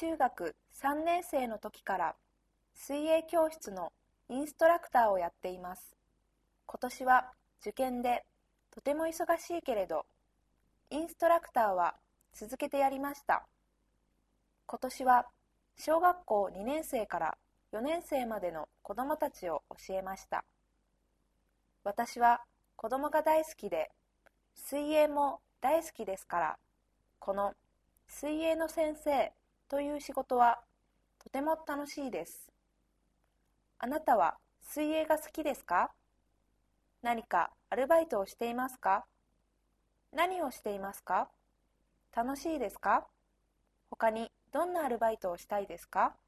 中学3年生の時から水泳教室のインストラクターをやっています。今年は受験でとても忙しいけれど、インストラクターは続けてやりました。今年は小学校2年生から4年生までの子どもたちを教えました。私は子どもが大好きで、水泳も大好きですから、この水泳の先生という仕事はとても楽しいです。あなたは水泳が好きですか？何かアルバイトをしていますか？何をしていますか？楽しいですか？他にどんなアルバイトをしたいですか？